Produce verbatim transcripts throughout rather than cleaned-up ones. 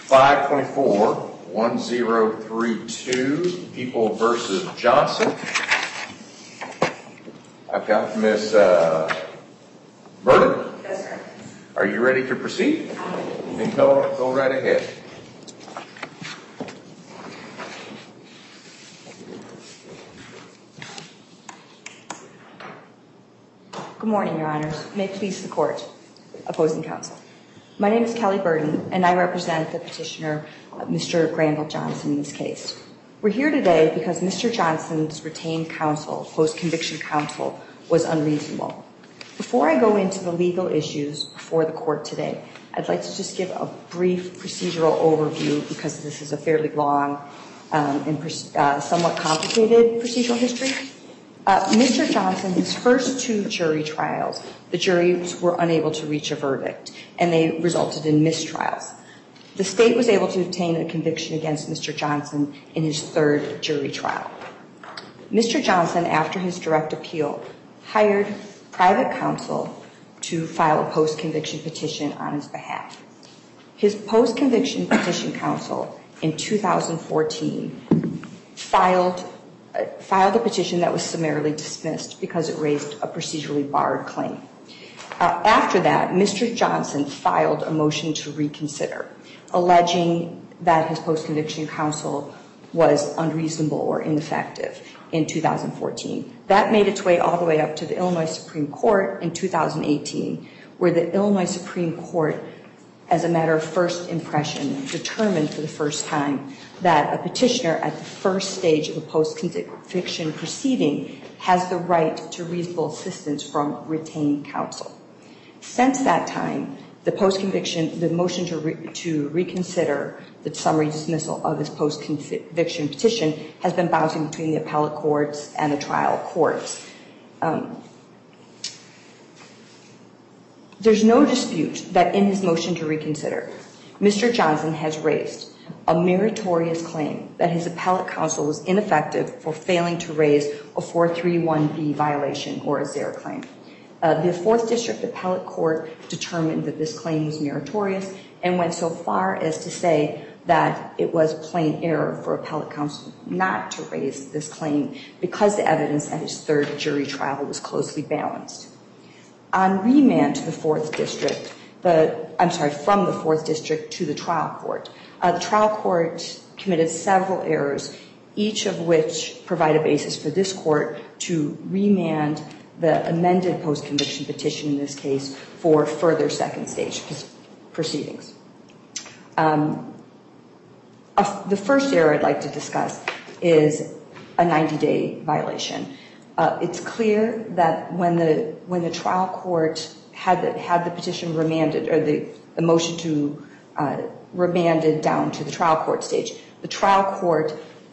five twenty-four, one zero three two, People versus Johnson. I've got Miz Uh, Burden. Yes, sir. Are you ready to proceed? Then go, go right ahead. Good morning, Your Honors. May it please the Court. Opposing counsel. My name is Kelly Burden, and I represent the petitioner, Mister Granville Johnson, in this case. We're here today because Mister Johnson's retained counsel, post-conviction counsel, was unreasonable. Before I go into the legal issues before the Court today, I'd like to just give a brief procedural overview because this is a fairly long um, and uh, somewhat complicated procedural history. Uh, Mister Johnson, his first two jury trials, the juries were unable to reach a verdict, and they resulted in mistrials. The state was able to obtain a conviction against Mister Johnson in his third jury trial. Mister Johnson, after his direct appeal, hired private counsel to file a post-conviction petition on his behalf. His post-conviction petition counsel in two thousand fourteen filed filed a petition that was summarily dismissed because it raised a procedurally barred claim. Uh, after that, Mister Johnson filed a motion to reconsider, alleging that his post-conviction counsel was unreasonable or ineffective in two thousand fourteen. That made its way all the way up to the Illinois Supreme Court in two thousand eighteen, where the Illinois Supreme Court, as a matter of first impression, determined for the first time that a petitioner at the first stage of a post-conviction proceeding has the right to reasonable assistance from retained counsel. Since that time, the post-conviction, the motion to, re, to reconsider the summary dismissal of his post-conviction petition has been bouncing between the appellate courts and the trial courts. Um, there's no dispute that in his motion to reconsider, Mister Johnson has raised a meritorious claim that his appellate counsel was ineffective for failing to raise a four thirty-one B violation or a Zare claim. Uh, the fourth District Appellate Court determined that this claim was meritorious and went so far as to say that it was plain error for appellate counsel not to raise this claim because the evidence at his third jury trial was closely balanced. On remand to the fourth District, the, I'm sorry, from the fourth District to the trial court, uh, the trial court committed several errors, each of which provide a basis for this court to remand the amended post-conviction petition in this case for further second stage proceedings. Um, uh, the first error I'd like to discuss is a ninety-day violation. Uh, it's clear that when the when the trial court had the had the petition remanded or the, the motion to uh, remanded down to the trial court stage, the trial court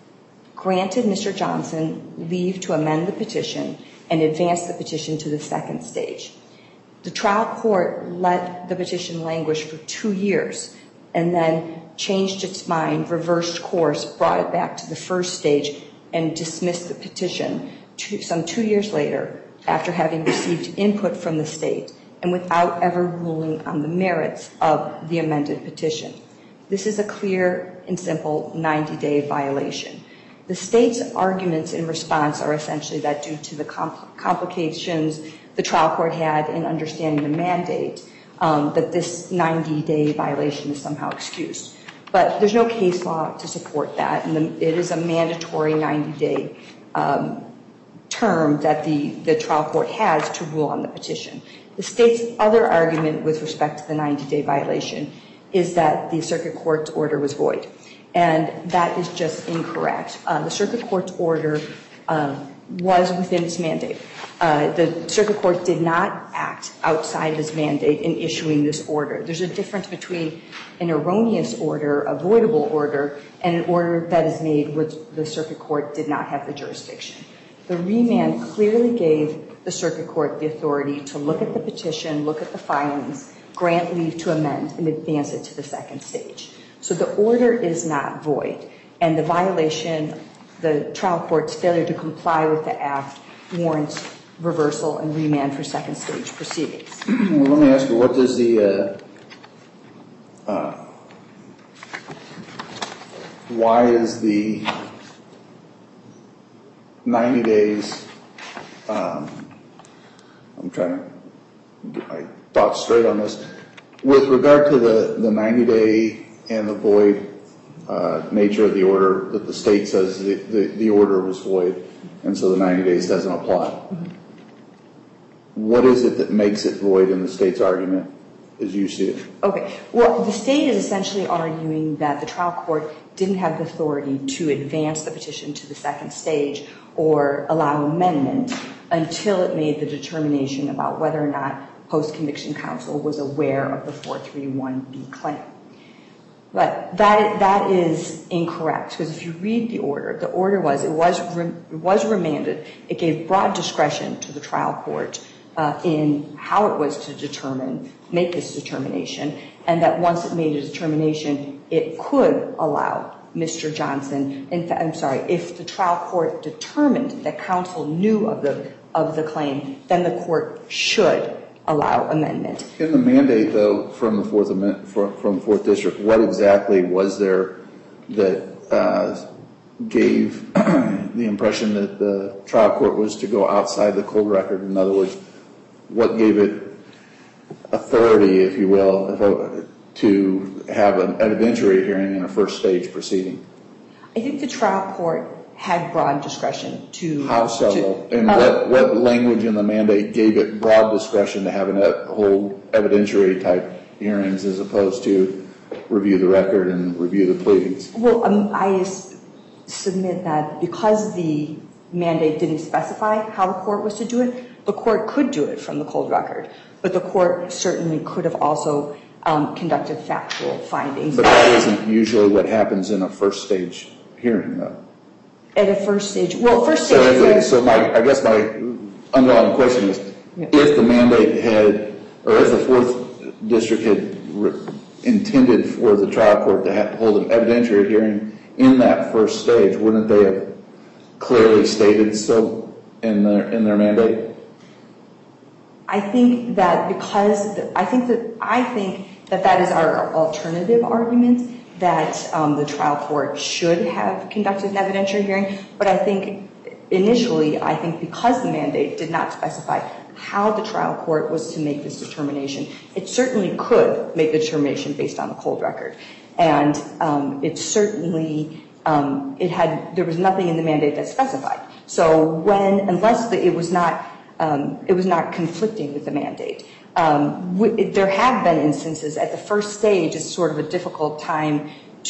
granted Mister Johnson leave to amend the petition and advance the petition to the second stage. The trial court let the petition languish for two years and then changed its mind, reversed course, brought it back to the first stage, and dismissed the petition two, some two years later after having received input from the state and without ever ruling on the merits of the amended petition. This is a clear and simple ninety-day violation. The state's arguments in response are essentially that due to the compl- complications the trial court had in understanding the mandate, um, that this ninety-day violation is somehow excused. But there's no case law to support that, and the, it is a mandatory ninety-day um, term that the, the trial court has to rule on the petition. The state's other argument with respect to the ninety-day violation is that the circuit court's order was void. And that is just incorrect. Uh, the circuit court's order uh, was within its mandate. Uh, the circuit court did not act outside of its mandate in issuing this order. There's a difference between an erroneous order, a voidable order, and an order that is made where the circuit court did not have the jurisdiction. The remand clearly gave the circuit court the authority to look at the petition, look at the filings, grant leave to amend, and advance it to the second stage. So the order is not void, and the violation, the trial court's failure to comply with the act warrants reversal and remand for second stage proceedings. Well, let me ask you, what does the uh, uh, why is the ninety days, um, I'm trying to get my thoughts straight on this. With regard to the, the ninety day and the void uh, nature of the order, that the state says the, the, the order was void, and so the ninety days doesn't apply. Mm-hmm. What is it that makes it void in the state's argument as you see it? Okay. Well, the state is essentially arguing that the trial court didn't have the authority to advance the petition to the second stage or allow amendment until it made the determination about whether or not post-conviction counsel was aware of the four thirty-one B claim. But that that is incorrect, because if you read the order, the order was it was re, it was remanded. It gave broad discretion to the trial court uh, in how it was to determine, make this determination, and that once it made a determination, it could allow Mister Johnson. In fact, I'm sorry, if the trial court determined that counsel knew of the of the claim, then the court should allow amendment. In the mandate, though, from the fourth amendment, from, from fourth district, what exactly was there that uh, gave the impression that the trial court was to go outside the cold record? In other words, what gave it authority, if you will, to have an evidentiary hearing in a first stage proceeding? I think the trial court had broad discretion to... How so? To, and uh, what, what language in the mandate gave it broad discretion to have a whole evidentiary type hearings as opposed to review the record and review the pleadings? Well, um, I submit that because the mandate didn't specify how the court was to do it, the court could do it from the cold record. But the court certainly could have also um, conducted factual findings. But that isn't usually what happens in a first stage hearing, though. At a first stage, well, first stage. So, if, so my, I guess my underlying question is, yeah. if the mandate had, or if the fourth district had re- intended for the trial court to have, hold an evidentiary hearing in that first stage, wouldn't they have clearly stated so in their in their mandate? I think that because the, I think that I think that that is our alternative argument, that um, the trial court should have conducted an evidentiary hearing. But I think initially, I think because the mandate did not specify how the trial court was to make this determination, it certainly could make the determination based on the cold record. And um, it certainly, um, it had, there was nothing in the mandate that specified. So when, unless the, it was not, um, it was not conflicting with the mandate. Um, w- there have been instances at the first stage, it's sort of a difficult time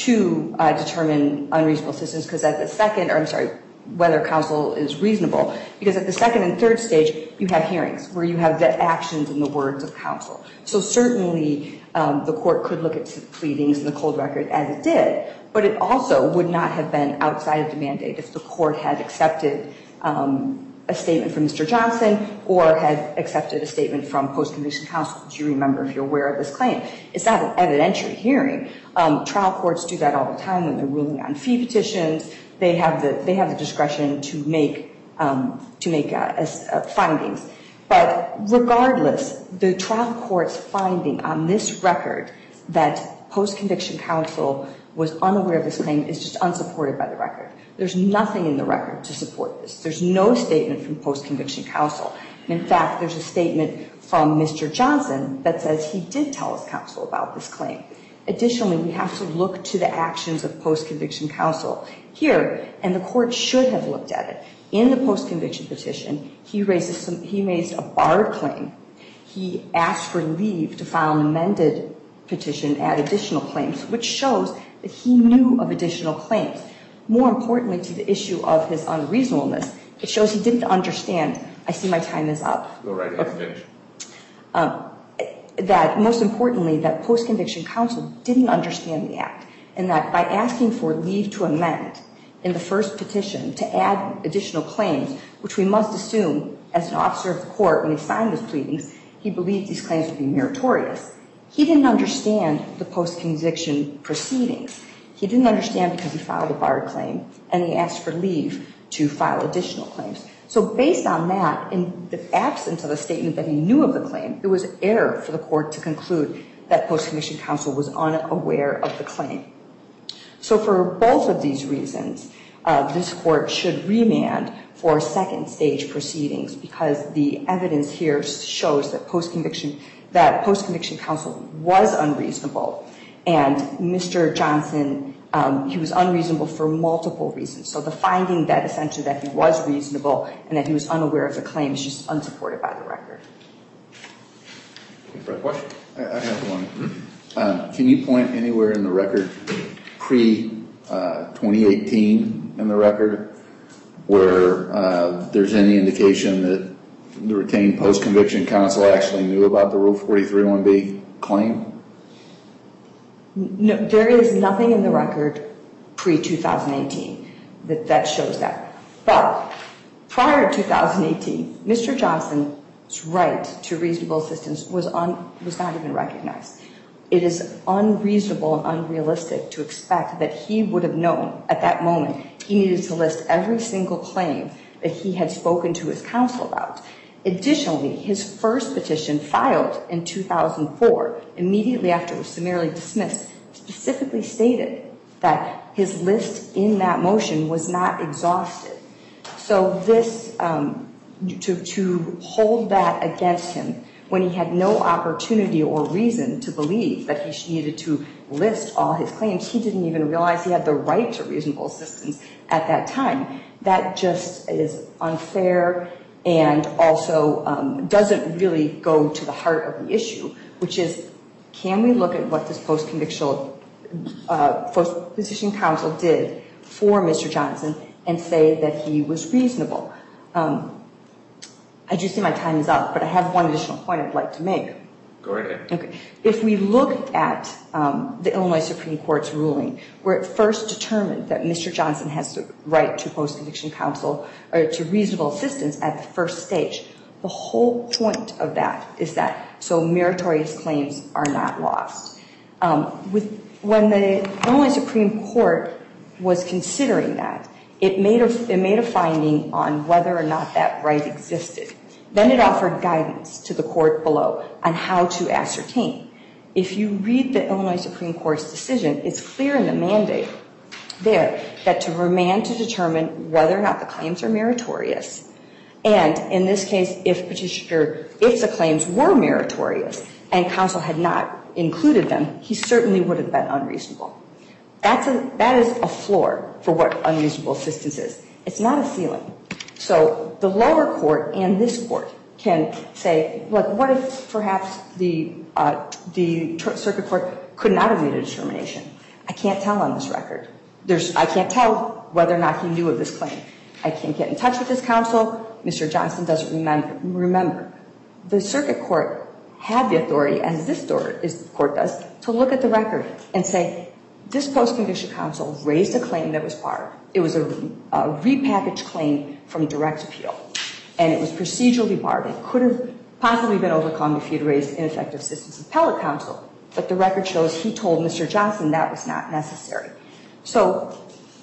to uh, determine unreasonable assistance, because at the second, or I'm sorry, whether counsel is reasonable, because at the second and third stage, you have hearings where you have the actions and the words of counsel. So certainly um, the court could look at the pleadings and the cold record as it did, but it also would not have been outside of the mandate if the court had accepted um, a statement from Mister Johnson or had accepted a statement from post-conviction counsel. Do you remember, if you're aware of this claim? It's not an evidentiary hearing. Um, trial courts do that all the time when they're ruling on fee petitions. They have the they have the discretion to make um, to make uh, uh, findings. But regardless, the trial court's finding on this record that post-conviction counsel was unaware of this claim is just unsupported by the record. There's nothing in the record to support this. There's no statement from post-conviction counsel. In fact, there's a statement from Mister Johnson that says he did tell his counsel about this claim. Additionally, we have to look to the actions of post-conviction counsel here, and the court should have looked at it. In the post-conviction petition, he raises some, he raised a barred claim. He asked for leave to file an amended petition, add additional claims, which shows that he knew of additional claims. More importantly, to the issue of his unreasonableness, it shows he didn't understand. I see my time is up. Go right ahead and finish. Um, that, most importantly, that post-conviction counsel didn't understand the act, and that by asking for leave to amend in the first petition to add additional claims, which we must assume as an officer of the court when he signed his pleadings, he believed these claims would be meritorious. He didn't understand the post-conviction proceedings. He didn't understand because he filed a barred claim, and he asked for leave to file additional claims. So based on that, in the absence of a statement that he knew of the claim, it was error for the court to conclude that post-conviction counsel was unaware of the claim. So for both of these reasons, uh, this court should remand for second stage proceedings because the evidence here shows that post-conviction that post-conviction counsel was unreasonable, and Mister Johnson, um, he was unreasonable for multiple reasons. So the finding that essentially that he was reasonable and that he was unaware of the claim is just unsupported by the record. Any further questions? I, I have one. Mm-hmm. Um, can you point anywhere in the record pre uh, twenty eighteen in the record where uh, there's any indication that the retained post-conviction counsel actually knew about the Rule forty-three one B claim? No, there is nothing in the record pre twenty eighteen that, that shows that. But prior to twenty eighteen, Mister Johnson's right to reasonable assistance was, un, was not even recognized. It is unreasonable and unrealistic to expect that he would have known at that moment he needed to list every single claim that he had spoken to his counsel about. Additionally, his first petition filed in two thousand four, immediately after it was summarily dismissed, specifically stated that his list in that motion was not exhausted. So this, um, to, to hold that against him when he had no opportunity or reason to believe that he needed to list all his claims, he didn't even realize he had the right to reasonable assistance at that time. That just is unfair and also um, doesn't really go to the heart of the issue, which is, can we look at what this post-conviction uh, post-position counsel did for Mister Johnson and say that he was reasonable? Um, I do see my time is up, but I have one additional point I'd like to make. Go right ahead. Okay. If we look at um, the Illinois Supreme Court's ruling, where it first determined that Mister Johnson has the right to post-conviction counsel or to reasonable assistance at the first stage, the whole point of that is that so meritorious claims are not lost. Um, with, when the Illinois Supreme Court was considering that, it made a, it made a finding on whether or not that right existed. Then it offered guidance to the court below on how to ascertain. If you read the Illinois Supreme Court's decision, it's clear in the mandate there that to remand to determine whether or not the claims are meritorious. And in this case, if petitioner, if the claims were meritorious and counsel had not included them, he certainly would have been unreasonable. That's a, that is a floor for what unreasonable assistance is. It's not a ceiling. So the lower court and this court can say, look, what if perhaps the uh, the circuit court could not have made a determination? I can't tell on this record. There's, I can't tell whether or not he knew of this claim. I can't get in touch with his counsel. Mister Johnson doesn't remember. Remember, the circuit court had the authority, as this court does, to look at the record and say, this post-conviction counsel raised a claim that was barred. It was a, a repackaged claim from direct appeal, and it was procedurally barred. It could have possibly been overcome if he had raised ineffective assistance of appellate counsel, but the record shows he told Mister Johnson that was not necessary. So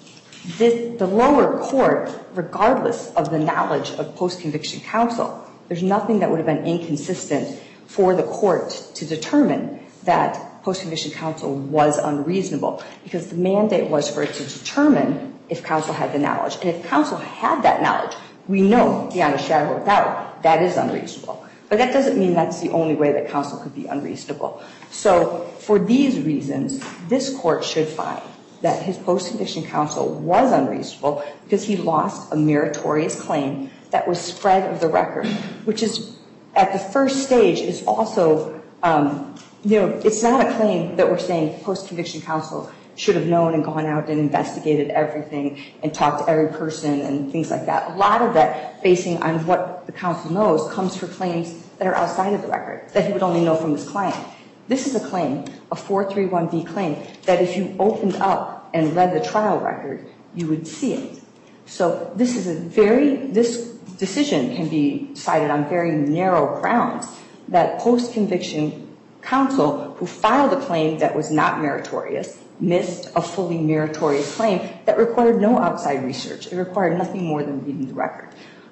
this, the lower court, regardless of the knowledge of post-conviction counsel, there's nothing that would have been inconsistent for the court to determine that post-conviction counsel was unreasonable, because the mandate was for it to determine if counsel had the knowledge. And if counsel had that knowledge, we know beyond a shadow of a doubt that is unreasonable. But that doesn't mean that's the only way that counsel could be unreasonable. So for these reasons, this court should find that his post-conviction counsel was unreasonable because he lost a meritorious claim that was spread of the record, which is, at the first stage, is also, um, you know, it's not a claim that we're saying post-conviction counsel should have known and gone out and investigated everything and talked to every person and things like that. A lot of that, basing on what the counsel knows, comes for claims that are outside of the record, that he would only know from his client. This is a claim, a four three one B claim, that if you opened up and read the trial record, you would see it. So this is a very, this decision can be decided on very narrow grounds, that post-conviction counsel who filed a claim that was not meritorious missed a fully meritorious claim that required no outside research. It required nothing more than reading the record.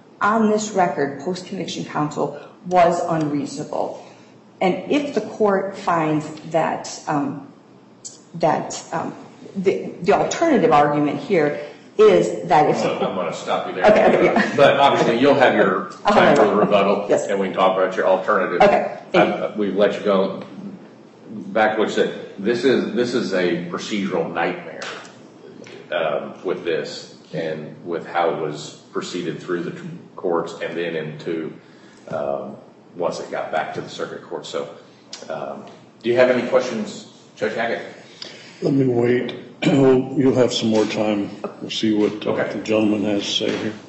On this record, post-conviction counsel was unreasonable. And if the court finds that um, that um, the, the alternative argument here is that if... I'm going to stop you there. Okay, okay, yeah. But obviously you'll have your time for the rebuttal. Yes. And we can talk about your alternative. Okay, thank uh, We've let you go. Back to what you said. This is, this is a procedural nightmare um, with this and with how it was proceeded through the courts and then into um, once it got back to the circuit court. So um, do you have any questions, Judge Hackett? Let me wait. You'll have some more time. We'll see what uh, okay. the gentleman has to say here.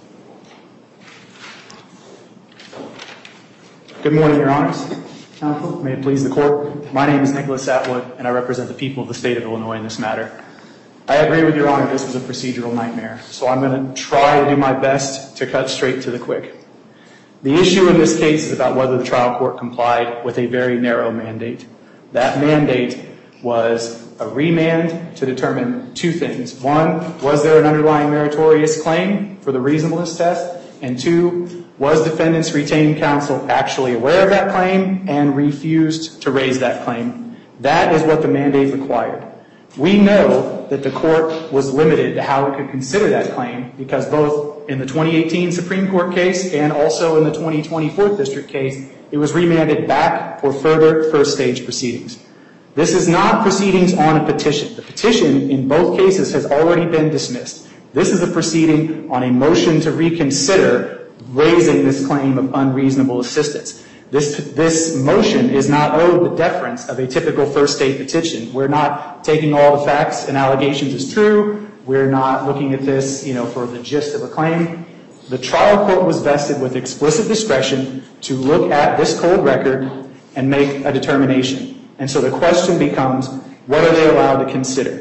Good morning, Your Honors. Counsel, may it please the court. My name is Nicholas Atwood, and I represent the people of the state of Illinois in this matter. I agree with Your Honor, this was a procedural nightmare, so I'm going to try to do my best to cut straight to the quick. The issue in this case is about whether the trial court complied with a very narrow mandate. That mandate was a remand to determine two things. One, was there an underlying meritorious claim for the reasonableness test? And two, was defendant's retained counsel actually aware of that claim and refused to raise that claim? That is what the mandate required. We know that the court was limited to how it could consider that claim because both in the twenty eighteen Supreme Court case and also in the twenty twenty fourth District case, it was remanded back for further first stage proceedings. This is not proceedings on a petition. The petition in both cases has already been dismissed. This is a proceeding on a motion to reconsider raising this claim of unreasonable assistance. This, this motion is not owed the deference of a typical first state petition. We're not taking all the facts and allegations as true. We're not looking at this, you know, for the gist of a claim. The trial court was vested with explicit discretion to look at this cold record and make a determination. And so the question becomes, what are they allowed to consider?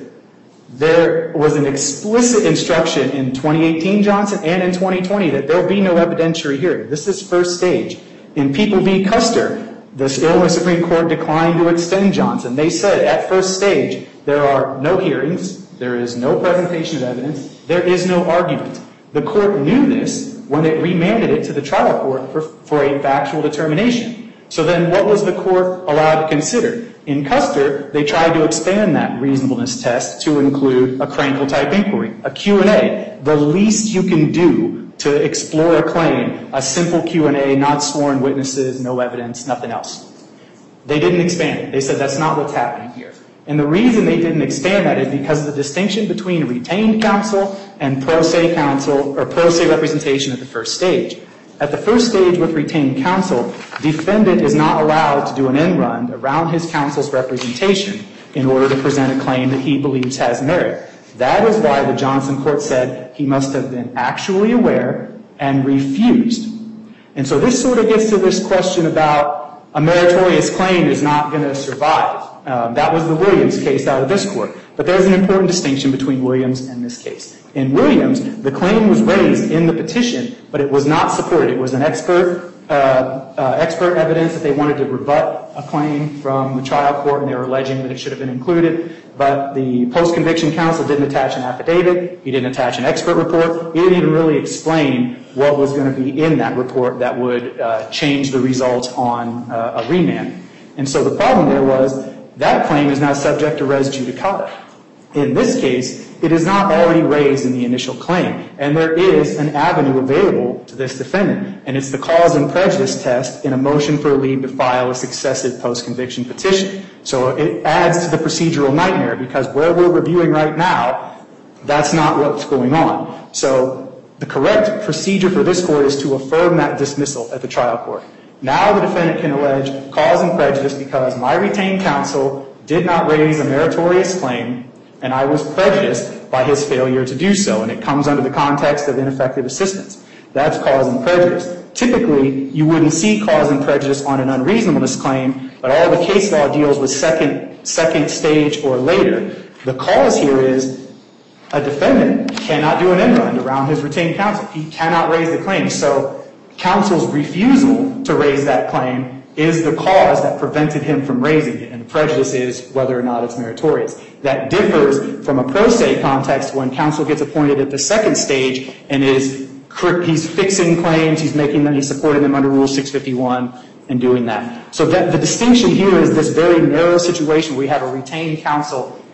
There was an explicit instruction in twenty eighteen Johnson and in twenty twenty that there will be no evidentiary hearing. This is first stage. In People v. Custer, the Illinois Supreme Court declined to extend Johnson. They said at first stage, there are no hearings, there is no presentation of evidence, there is no argument. The court knew this when it remanded it to the trial court for, for a factual determination. So then what was the court allowed to consider? In Custer, they tried to expand that reasonableness test to include a Krankel-type inquiry, a Q and A, the least you can do to explore a claim, a simple Q and A, not sworn witnesses, no evidence, nothing else. They didn't expand it. They said that's not what's happening here. And the reason they didn't expand that is because of the distinction between retained counsel and pro se counsel or pro se representation at the first stage. At the first stage with retained counsel, defendant is not allowed to do an end run around his counsel's representation in order to present a claim that he believes has merit. That is why the Johnson court said he must have been actually aware and refused. And so this sort of gets to this question about a meritorious claim is not going to survive. Um, that was the Williams case out of this court. But there's an important distinction between Williams and this case. In Williams, the claim was raised in the petition, but it was not supported. It was an expert, uh, uh, expert evidence that they wanted to rebut a claim from the trial court, and they were alleging that it should have been included. But the post-conviction counsel didn't attach an affidavit. He didn't attach an expert report. He didn't even really explain what was going to be in that report that would uh, change the result on uh, a remand. And so the problem there was that claim is now subject to res judicata. In this case, it is not already raised in the initial claim, and there is an avenue available to this defendant, and it's the cause and prejudice test in a motion for leave to file a successive post-conviction petition. So it adds to the procedural nightmare because where we're reviewing right now, that's not what's going on. So the correct procedure for this court is to affirm that dismissal at the trial court. Now the defendant can allege cause and prejudice because my retained counsel did not raise a meritorious claim, and I was prejudiced by his failure to do so, and it comes under the context of ineffective assistance. That's cause and prejudice. Typically, you wouldn't see cause and prejudice on an unreasonableness claim, but all the case law deals with second, second stage or later. The cause here is a defendant cannot do an end run around his retained counsel. He cannot raise the claim. So counsel's refusal to raise that claim is the cause that prevented him from raising it, and the prejudice is whether or not it's meritorious. That differs from a pro se context when counsel gets appointed at the second stage and is he's fixing claims, he's making them, he's supporting them under Rule six fifty-one and doing that. So that the distinction here is this very narrow situation where we have a retained counsel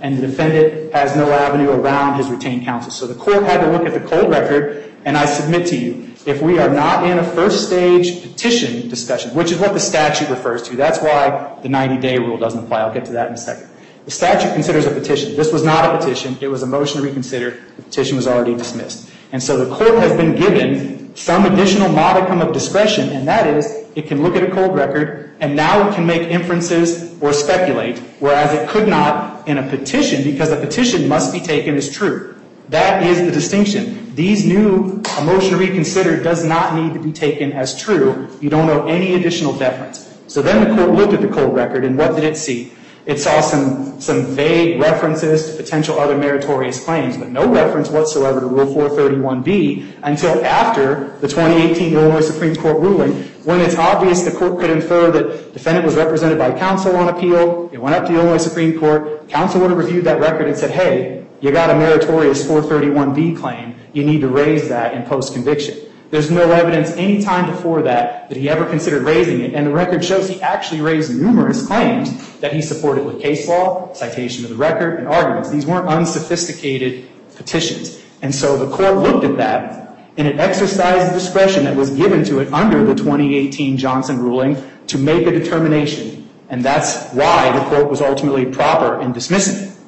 and the defendant has no avenue around his retained counsel. So the court had to look at the cold record, and I submit to you, if we are not in a first stage petition discussion, which is what the statute refers to, that's why the ninety-day rule doesn't apply. I'll get to that in a second. The statute considers a petition. This was not a petition. It was a motion to reconsider. The petition was already dismissed. And so the court has been given some additional modicum of discretion, and that is it can look at a cold record, and now it can make inferences or speculate, whereas it could not in a petition because a petition must be taken as true. That is the distinction. These new, a motion to reconsider does not need to be taken as true. You don't owe any additional deference. So then the court looked at the cold record, and what did it see? It saw some, some vague references to potential other meritorious claims, but no reference whatsoever to Rule four thirty-one B until after the twenty eighteen Illinois Supreme Court ruling, when it's obvious the court could infer that the defendant was represented by counsel on appeal. It went up to the Illinois Supreme Court. Counsel would have reviewed that record and said, hey, you got a meritorious four thirty-one B claim. You need to raise that in post-conviction. There's no evidence any time before that that he ever considered raising it, and the record shows he actually raised numerous claims that he supported with case law, citation of the record, and arguments. These weren't unsophisticated petitions. And so the court looked at that, and it exercised the discretion that was given to it under the twenty eighteen Johnson ruling to make a determination, and that's why the court was ultimately proper in dismissing it.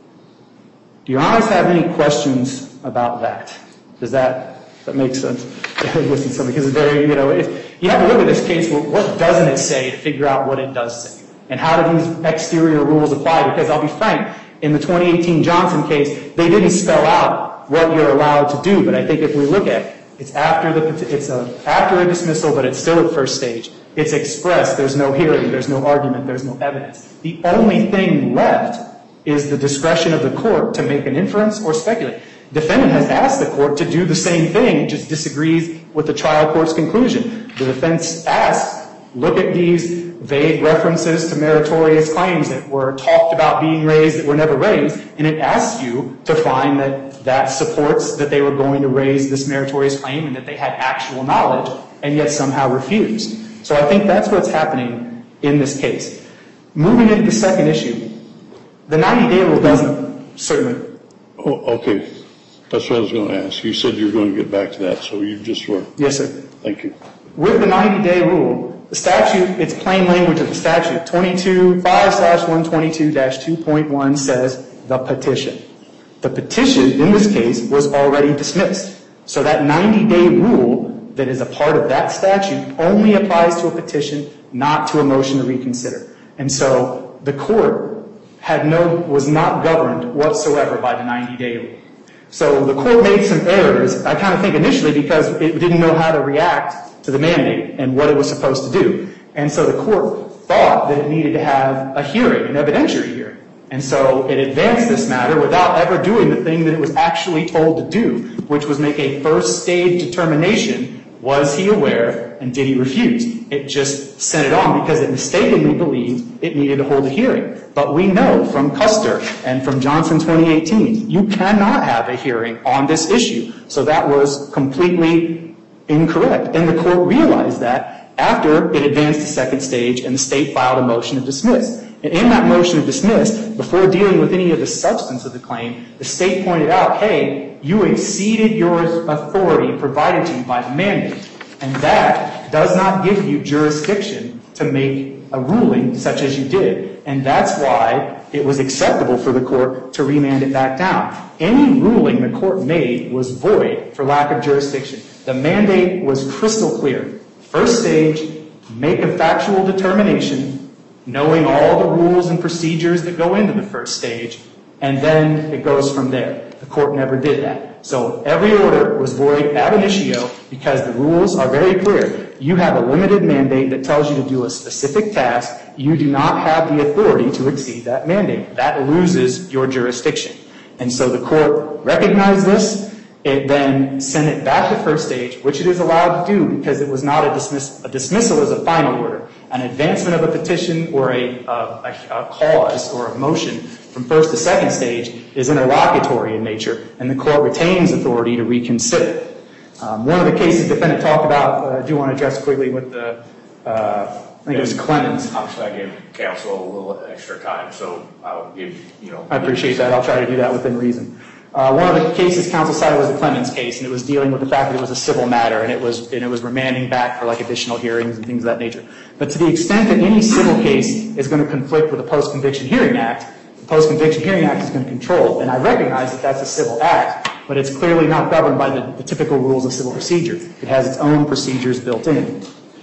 Do your honors have any questions about that? Does that, that make sense? Because it's very, you know, if you have to look at this case, well, what doesn't it say to figure out what it does say? And how do these exterior rules apply? Because I'll be frank, in the twenty eighteen Johnson case, they didn't spell out what you're allowed to do. But I think if we look at it, it's after the it's a, after a dismissal, but it's still at first stage. It's expressed. There's no hearing. There's no argument. There's no evidence. The only thing left is the discretion of the court to make an inference or speculate. Defendant has asked the court to do the same thing, just disagrees with the trial court's conclusion. The defense asks, look at these vague references to meritorious claims that were talked about being raised that were never raised, and it asks you to find that that supports that they were going to raise this meritorious claim and that they had actual knowledge and yet somehow refused. So I think that's what's happening in this case. Moving into the second issue, the ninety-day rule doesn't certainly... Oh, okay. That's what I was going to ask. You said you were going to get back to that, so you just were. Yes, sir. Thank you. With the ninety-day rule, the statute, it's plain language of the statute, twenty-two five slash one twenty-two dash two point one says the petition. The petition, in this case, was already dismissed. So that ninety-day rule that is a part of that statute only applies to a petition, not to a motion to reconsider. And so the court had no, was not governed whatsoever by the ninety-day rule. So the court made some errors, I kind of think initially because it didn't know how to react to the mandate and what it was supposed to do. And so the court thought that it needed to have a hearing, an evidentiary hearing. And so it advanced this matter without ever doing the thing that it was actually told to do, which was make a first stage determination. Was he aware and did he refuse? It just sent it on because it mistakenly believed it needed to hold a hearing. But we know from Custer and from Johnson twenty eighteen, you cannot have a hearing on this issue. So that was completely incorrect. And the court realized that after it advanced to second stage and the state filed a motion to dismiss. And in that motion to dismiss, before dealing with any of the substance of the claim, the state pointed out, hey, you exceeded your authority provided to you by the mandate. And that does not give you jurisdiction to make a ruling such as you did. And that's why it was acceptable for the court to remand it back down. Any ruling the court made was void for lack of jurisdiction. The mandate was crystal clear. First stage, make a factual determination, knowing all the rules and procedures that go into the first stage, and then it goes from there. The court never did that. So every order was void ab initio because the rules are very clear. You have a limited mandate that tells you to do a specific task. You do not have the authority to exceed that mandate. That loses your jurisdiction. And so the court recognized this. It then sent it back to first stage, which it is allowed to do because it was not a, dismiss- a dismissal as a final order. An advancement of a petition or a, a, a cause or a motion from first to second stage is interlocutory in nature, and the court retains authority to reconsider. Um, one of the cases the defendant talked about, uh, I do want to address quickly with the uh, I think it was Clemens. Obviously, I gave counsel a little extra time, so I'll give, you know. I appreciate that. I'll try to do that within reason. Uh, one of the cases counsel cited was the Clemens case, and it was dealing with the fact that it was a civil matter, and it was and it was remanding back for like additional hearings and things of that nature. But to the extent that any civil case is going to conflict with the Post-Conviction Hearing Act, the Post-Conviction Hearing Act is going to control. And I recognize that that's a cil act, but it's clearly not governed by the, the typical rules of civil procedure. It has its own procedures built in.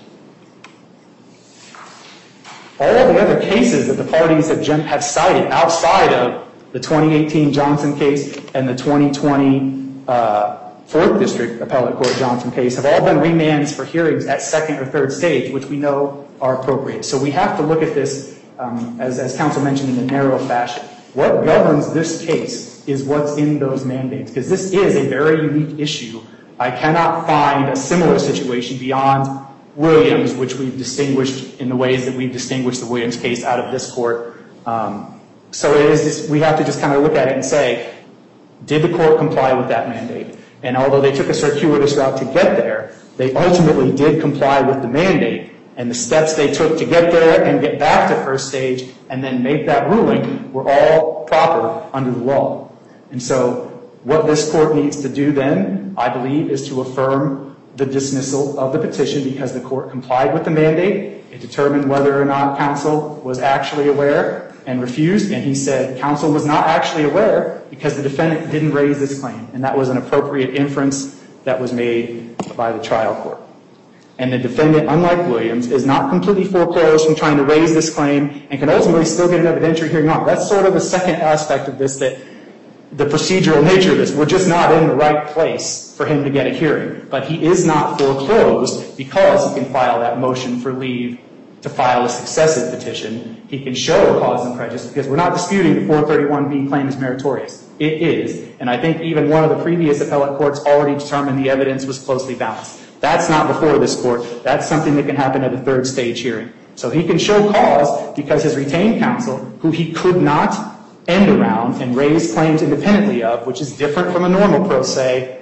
All of the other cases that the parties have, have cited outside of the twenty eighteen Johnson case and the twenty twenty uh, fourth District Appellate Court Johnson case have all been remands for hearings at second or third stage, which we know are appropriate. So we have to look at this, um, as, as counsel mentioned, in a narrow fashion. What governs this case is what's in those mandates, because this is a very unique issue. I cannot find a similar situation beyond Williams, which we've distinguished in the ways that we've distinguished the Williams case out of this court. Um, So it is just, we have to just kind of look at it and say, did the court comply with that mandate? And although they took a circuitous route to get there, they ultimately did comply with the mandate. And the steps they took to get there and get back to first stage and then make that ruling were all proper under the law. And so what this court needs to do then, I believe, is to affirm the dismissal of the petition because the court complied with the mandate. It determined whether or not counsel was actually aware and refused, and he said counsel was not actually aware because the defendant didn't raise this claim, and that was an appropriate inference that was made by the trial court. And the defendant, unlike Williams, is not completely foreclosed from trying to raise this claim and can ultimately still get an evidentiary hearing on. That's sort of the second aspect of this, that the procedural nature of this, we're just not in the right place for him to get a hearing. But he is not foreclosed because he can file that motion for leave to file a successive petition. He can show cause and prejudice because we're not disputing the four thirty-one B claim is meritorious. It is. And I think even one of the previous appellate courts already determined the evidence was closely balanced. That's not before this court. That's something that can happen at a third stage hearing. So he can show cause because his retained counsel, who he could not end around and raise claims independently of, which is different from a normal pro se,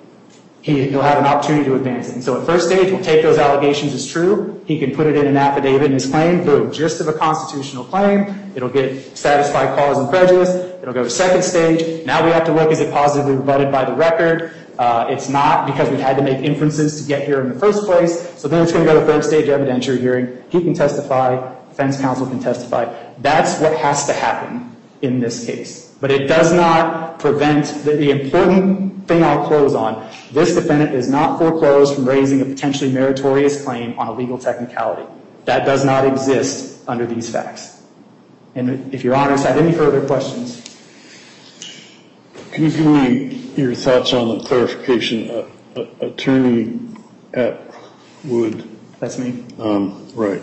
He, he'll have an opportunity to advance it. And so at first stage, we'll take those allegations as true. He can put it in an affidavit in his claim. Boom, gist of a constitutional claim. It'll get satisfied cause and prejudice. It'll go to second stage. Now we have to look, is it positively rebutted by the record? Uh, it's not, because we've had to make inferences to get here in the first place. So then it's going to go to third stage evidentiary hearing. He can testify. Defense counsel can testify. That's what has to happen in this case. But it does not prevent the, the important thing I'll close on. This defendant is not foreclosed from raising a potentially meritorious claim on a legal technicality. That does not exist under these facts. And if your honors have any further questions. Can you give me your thoughts on the clarification? Uh, uh, Attorney Atwood. That's me. Um, right.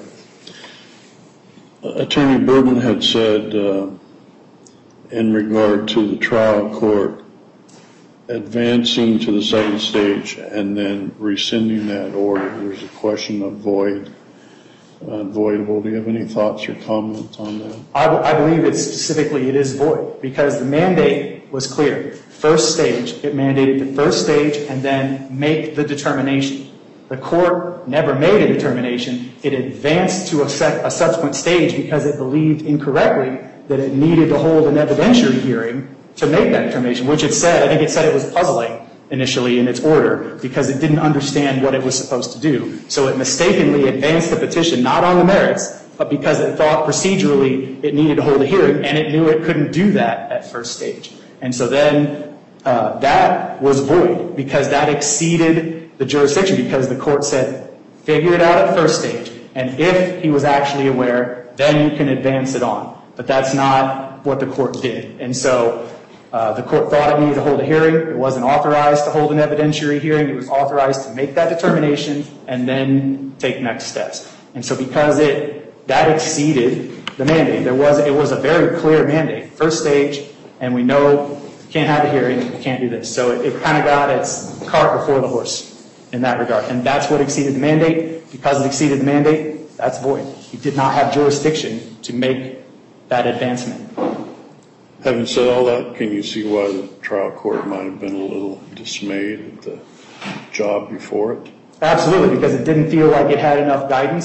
Uh, Attorney Burden had said, uh, in regard to the trial court advancing to the second stage and then rescinding that order, there's a question of void, uh, voidable. Do you have any thoughts or comments on that? I, I believe it's specifically it is void because the mandate was clear. First stage, it mandated the first stage and then make the determination. The court never made a determination. It advanced to a, sec, a subsequent stage because it believed incorrectly that it needed to hold an evidentiary hearing to make that determination, which it said, I think it said it was puzzling initially in its order because it didn't understand what it was supposed to do. So it mistakenly advanced the petition, not on the merits, but because it thought procedurally it needed to hold a hearing, and it knew it couldn't do that at first stage. And so then uh, that was void because that exceeded the jurisdiction because the court said, figure it out at first stage, and if he was actually aware, then you can advance it on. But that's not what the court did. And so uh, the court thought it needed to hold a hearing. It wasn't authorized to hold an evidentiary hearing. It was authorized to make that determination and then take next steps. And so because it that exceeded the mandate, there was it was a very clear mandate, first stage, and we know you can't have a hearing, you can't do this. So it, it kind of got its cart before the horse in that regard. And that's what exceeded the mandate. Because it exceeded the mandate, that's void. You did not have jurisdiction to make that advancement. Having said all that, can you see why the trial court might have been a little dismayed at the job before it? Absolutely, because it didn't feel like it had enough guidance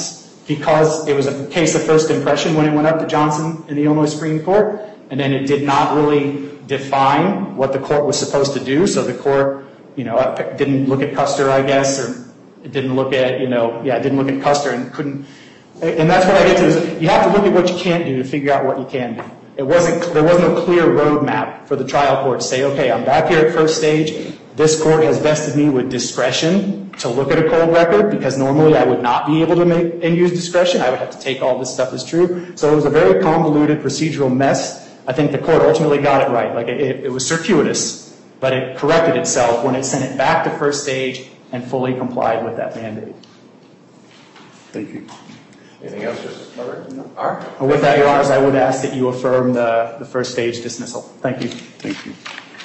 because it was a case of first impression when it went up to Johnson in the Illinois Supreme Court, and then it did not really define what the court was supposed to do. So the court, you know, didn't look at Custer, I guess, or it didn't look at, you know, yeah, it didn't look at Custer and couldn't. And that's what I get to is you have to look at what you can't do to figure out what you can do. It wasn't, there was no clear roadmap for the trial court to say, okay, I'm back here at first stage. This court has vested me with discretion to look at a cold record because normally I would not be able to make and use discretion. I would have to take all this stuff as true. So it was a very convoluted procedural mess. I think the court ultimately got it right. Like it, it was circuitous, but it corrected itself when it sent it back to first stage and fully complied with that mandate. Thank you. Anything else, Justice Murray? No. All right. With that, Your Honors, I would ask that you affirm the, the first stage dismissal. Thank you. Thank you.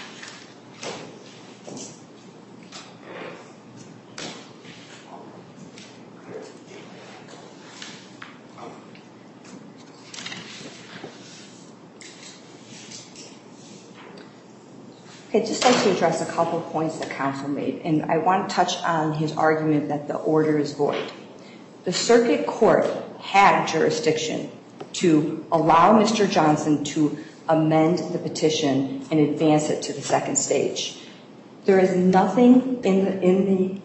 Okay, just like to address a couple of points that counsel made, and I want to touch on his argument that the order is void. The circuit court had jurisdiction to allow Mister Johnson to amend the petition and advance it to the second stage. There is nothing in the, in the,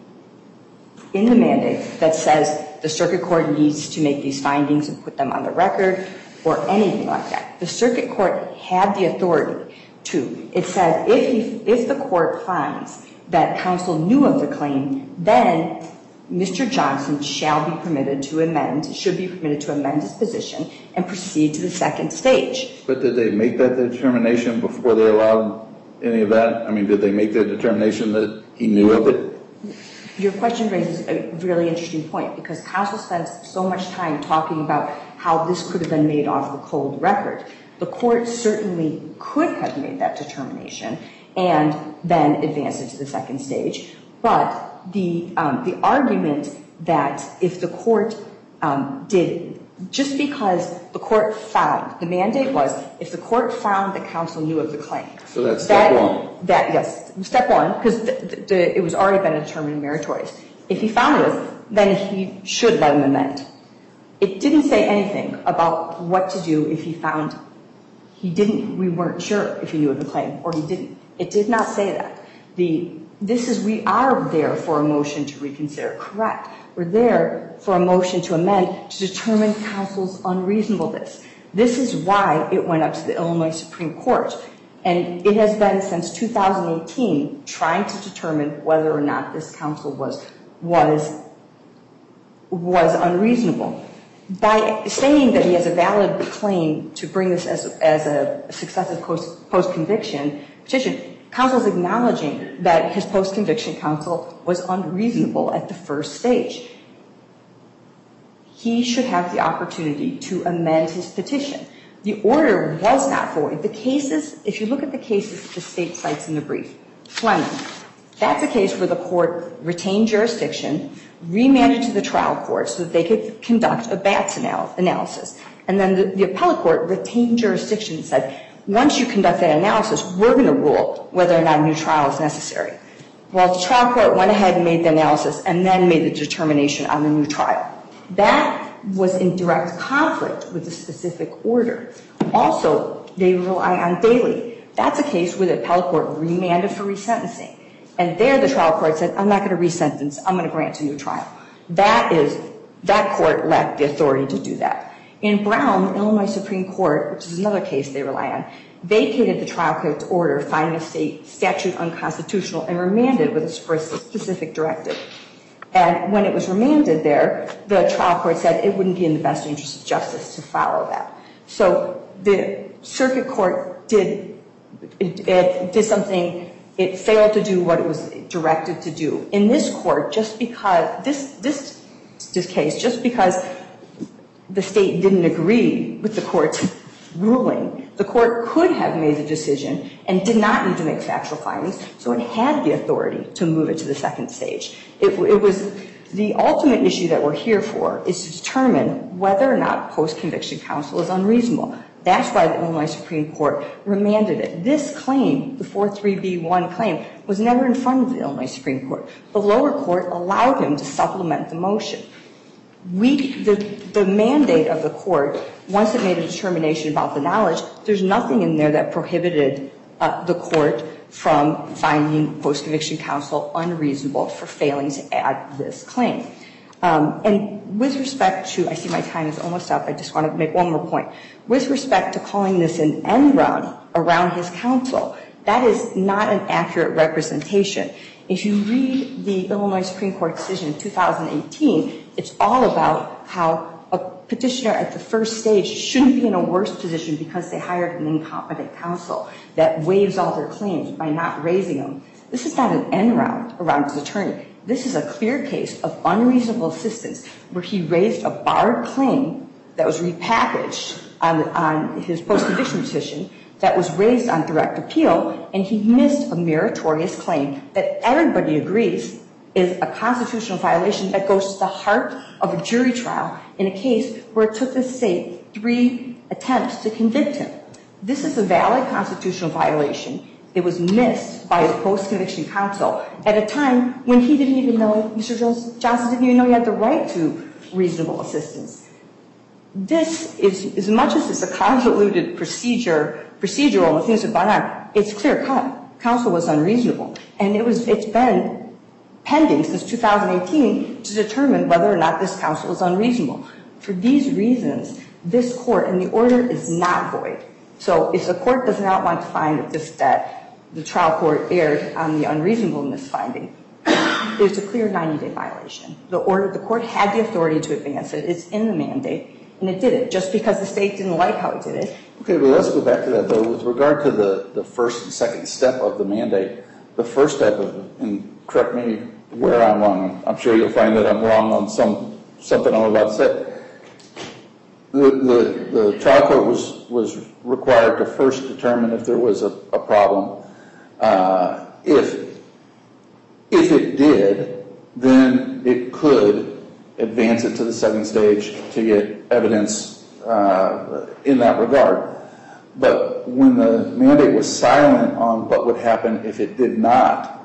in the mandate that says the circuit court needs to make these findings and put them on the record or anything like that. The circuit court had the authority to. It said if, he, if the court finds that counsel knew of the claim, then Mister Johnson shall be permitted to amend, should be permitted to amend his position and proceed to the second stage. But did they make that determination before they allowed any of that? I mean, did they make the determination that he knew of it? Your question raises a really interesting point because counsel spends so much time talking about how this could have been made off the cold record. The court certainly could have made that determination and then advanced it to the second stage. But the um, the argument that if the court um, did, just because the court found, the mandate was if the court found that counsel knew of the claim. So that's step that, one. That, yes, step one, because the, the, the, it was already been determined meritorious. If he found it, then he should let him amend. It didn't say anything about what to do if he found he didn't, we weren't sure if he knew of the claim or he didn't. It did not say that. The, this is, we are there for a motion to reconsider, correct. We're there for a motion to amend to determine counsel's unreasonableness. This is why it went up to the Illinois Supreme Court. And it has been since two thousand eighteen trying to determine whether or not this counsel was, was, was unreasonable. By saying that he has a valid claim to bring this as, as a successive post, post-conviction petition, counsel is acknowledging that his post-conviction counsel was unreasonable at the first stage. He should have the opportunity to amend his petition. The order was not void. The cases, if you look at the cases the state cites in the brief, Fleming, that's a case where the court retained jurisdiction, remanded to the trial court so that they could conduct a B A T S anal- analysis. And then the, the appellate court retained jurisdiction and said, once you conduct that analysis, we're going to rule whether or not a new trial is necessary. Well, the trial court went ahead and made the analysis and then made the determination on the new trial. That was in direct conflict with the specific order. Also, they rely on Daly. That's a case where the appellate court remanded for resentencing. And there the trial court said, I'm not going to resentence, I'm going to grant a new trial. That is, that court lacked the authority to do that. In Brown, Illinois Supreme Court, which is another case they rely on, vacated the trial court's order, finding a state statute unconstitutional, and remanded with a specific directive. And when it was remanded there, the trial court said it wouldn't be in the best interest of justice to follow that. So the circuit court did, it, it did something, it failed to do what it was directed to do. In this court, just because, this, this, this case, just because the state didn't agree with the court's ruling, the court could have made the decision and did not need to make factual findings, so it had the authority to move it to the second stage. It, it was, the ultimate issue that we're here for is to determine whether or not post-conviction counsel is unreasonable. That's why the Illinois Supreme Court remanded it. This claim, the four three B one claim, was never in front of the Illinois Supreme Court. The lower court allowed him to supplement the motion. We, the, the mandate of the court, once it made a determination about the knowledge, there's nothing in there that prohibited uh, the court from finding post-conviction counsel unreasonable for failing to add this claim. Um, and with respect to, I see my time is almost up, I just want to make one more point. With respect to calling this an end run around his counsel, that is not an accurate representation. If you read the Illinois Supreme Court decision in two thousand eighteen, it's all about how a petitioner at the first stage shouldn't be in a worse position because they hired an incompetent counsel that waives all their claims by not raising them. This is not an end round around his attorney. This is a clear case of unreasonable assistance where he raised a barred claim that was repackaged on, on his post-conviction petition that was raised on direct appeal, and he missed a meritorious claim that everybody agrees is a constitutional violation that goes to the heart of a jury trial in a case where it took the state three attempts to convict him. This is a valid constitutional violation. It was missed by his post-conviction counsel at a time when he didn't even know, Mister Johnson didn't even know he had the right to reasonable assistance. This is, as much as it's a convoluted procedure, procedural and things that have gone on, it's clear cut. Counsel was unreasonable. And it was, it's been pending since two thousand eighteen to determine whether or not this counsel is unreasonable. For these reasons, this court, and the order is not void. So if the court does not want to find that, this, that the trial court erred on the unreasonableness finding, there's a clear ninety-day violation. The order, the court had the authority to advance it. It's in the mandate. And it did it, just because the state didn't like how it did it. Okay, well, let's go back to that, though. With regard to the, the first and second step of the mandate, the first step of, and correct me where I'm wrong, I'm sure you'll find that I'm wrong on some something I'm about to say. The, the, the trial court was, was required to first determine if there was a, a problem. Uh, if, if it did, then it could advance it to the second stage to get evidence uh, in that regard. But when the mandate was silent on what would happen if it did not,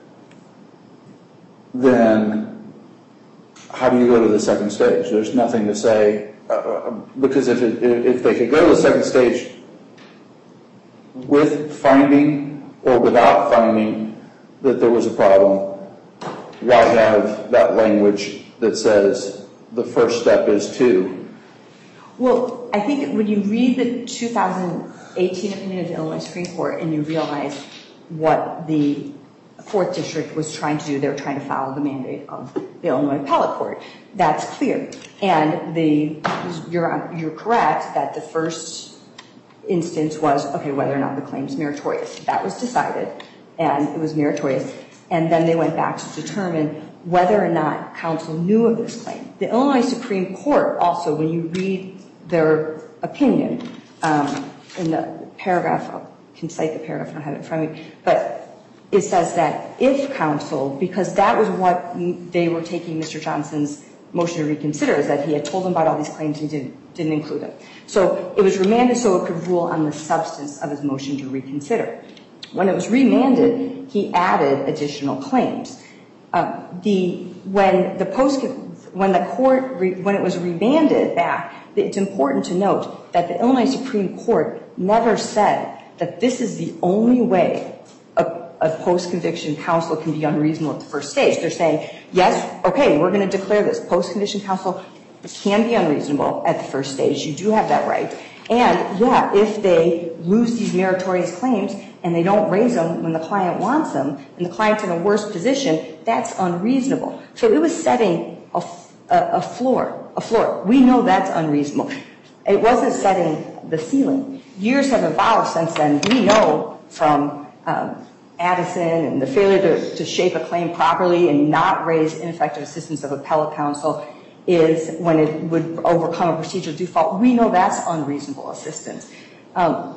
then how do you go to the second stage? There's nothing to say, uh, because if, it, if they could go to the second stage with finding or without finding that there was a problem, why have that language that says the first step is two? Well, I think when you read the two thousand eighteen opinion of the Illinois Supreme Court and you realize what the Fourth District was trying to do, they were trying to follow the mandate of the Illinois Appellate Court. That's clear. And the, you're, you're correct that the first instance was, okay, whether or not the claim is meritorious. That was decided, and it was meritorious. And then they went back to determine whether or not counsel knew of this claim. The Illinois Supreme Court also, when you read their opinion, um, in the paragraph, I can cite the paragraph, I don't have it in front of me, but it says that if counsel, because that was what they were taking Mister Johnson's motion to reconsider, is that he had told them about all these claims and didn't, didn't include them. So it was remanded so it could rule on the substance of his motion to reconsider. When it was remanded, he added additional claims. Uh, the when the post when the court re, when it was remanded back, it's important to note that the Illinois Supreme Court never said that this is the only way a, a post-conviction counsel can be unreasonable at the first stage. They're saying, yes, okay, we're going to declare this. Post-conviction counsel can be unreasonable at the first stage. You do have that right. And, yeah, if they lose these meritorious claims and they don't raise them when the client wants them and the client's in a worse position, that's unreasonable. So it was setting a, a, a floor, a floor. We know that's unreasonable. It wasn't setting the ceiling. Years have evolved since then. We know from um, Addison and the failure to, to shape a claim properly and not raise ineffective assistance of appellate counsel is when it would overcome a procedural default. We know that's unreasonable assistance. Um,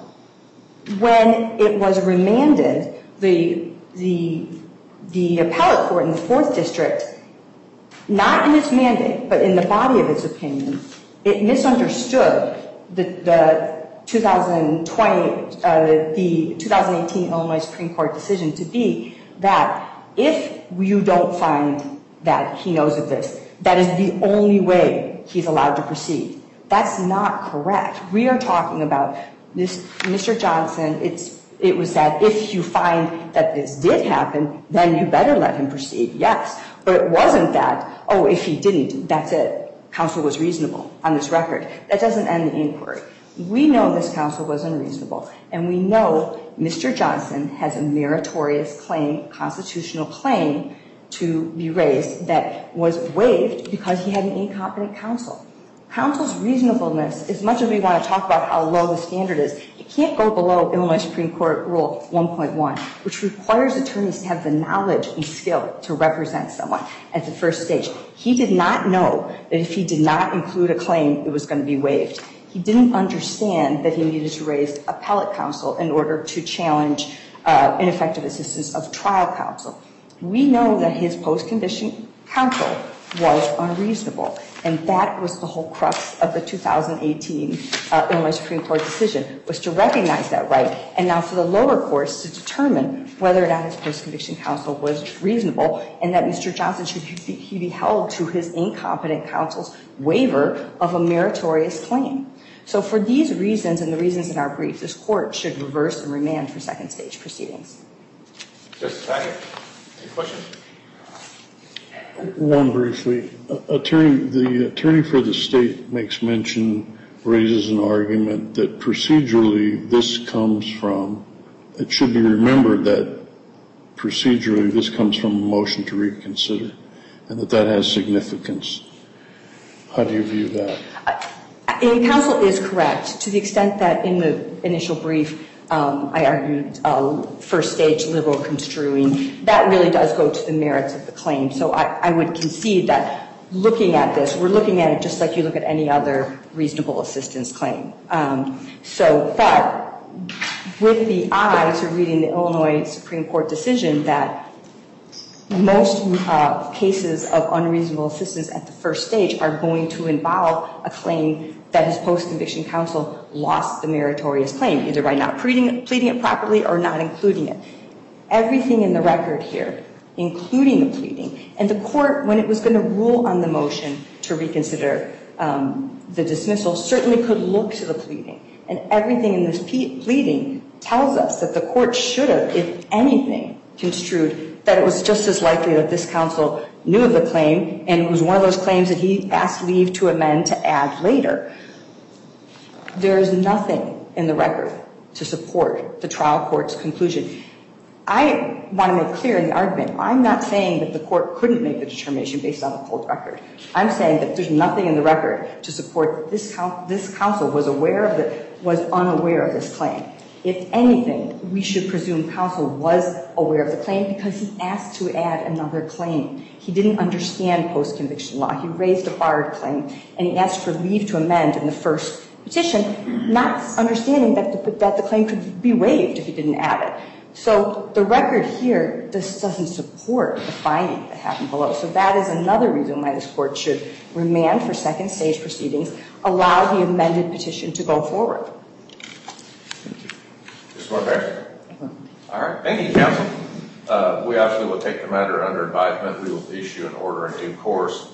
when it was remanded, the the the appellate court in the Fourth District, not in its mandate, but in the body of its opinion, it misunderstood the, the two thousand twenty, uh, the two thousand eighteen Illinois Supreme Court decision to be that if you don't find that he knows of this, that is the only way he's allowed to proceed. That's not correct. We are talking about this, Mister Johnson, it's, it was that if you find that this did happen, then you better let him proceed, yes. But it wasn't that, oh, if he didn't, that's it. Counsel was reasonable on this record. That doesn't end the inquiry. We know this counsel was unreasonable, and we know Mister Johnson has a meritorious claim, constitutional claim, to be raised that was waived because he had an incompetent counsel. Counsel's reasonableness, as much as we want to talk about how low the standard is, it can't go below Illinois Supreme Court Rule one point one, which requires attorneys to have the knowledge and skill to represent someone at the first stage. He did not know that if he did not include a claim, it was going to be waived. He didn't understand that he needed to raise appellate counsel in order to challenge uh, ineffective assistance of trial counsel. We know that his post-conviction counsel was unreasonable, and that was the whole crux of the two thousand eighteen uh, Illinois Supreme Court decision, was to recognize that right, and now for the lower courts to determine whether or not his post-conviction counsel was reasonable, and that Mister Johnson should be, he be held to his incompetent counsel's waiver of a meritorious claim. So for these reasons and the reasons in our brief, this court should reverse and remand for second stage proceedings. Just a second. Any questions? One briefly. Attorney, the attorney for the state makes mention, raises an argument that procedurally this comes from, it should be remembered that procedurally this comes from a motion to reconsider, and that that has significance. How do you view that? And counsel is correct to the extent that in the initial brief, Um, I argued uh, first stage liberal construing. That really does go to the merits of the claim. So I, I would concede that looking at this, we're looking at it just like you look at any other reasonable assistance claim. Um, so, but with the eye to reading the Illinois Supreme Court decision that most uh, cases of unreasonable assistance at the first stage are going to involve a claim that his post-conviction counsel lost the meritorious claim, either by not pleading, pleading it properly or not including it. Everything in the record here, including the pleading, and the court, when it was going to rule on the motion to reconsider um, the dismissal, certainly could look to the pleading. And everything in this pleading tells us that the court should have, if anything, construed that it was just as likely that this counsel knew of the claim, and it was one of those claims that he asked leave to amend to add later. There is nothing in the record to support the trial court's conclusion. I want to make clear in the argument, I'm not saying that the court couldn't make the determination based on the cold record. I'm saying that there's nothing in the record to support that this, this counsel was aware of the, was unaware of this claim. If anything, we should presume counsel was aware of the claim because he asked to add another claim. He didn't understand post-conviction law. He raised a barred claim, and he asked for leave to amend in the first petition, not understanding that the, that the claim could be waived if he didn't add it. So the record here, this doesn't support the finding that happened below. So that is another reason why this court should remand for second stage proceedings, allow the amended petition to go forward. Mister Morbeck? All right. Thank you, counsel. Uh, we obviously will take the matter under advisement. We will issue an order in due course.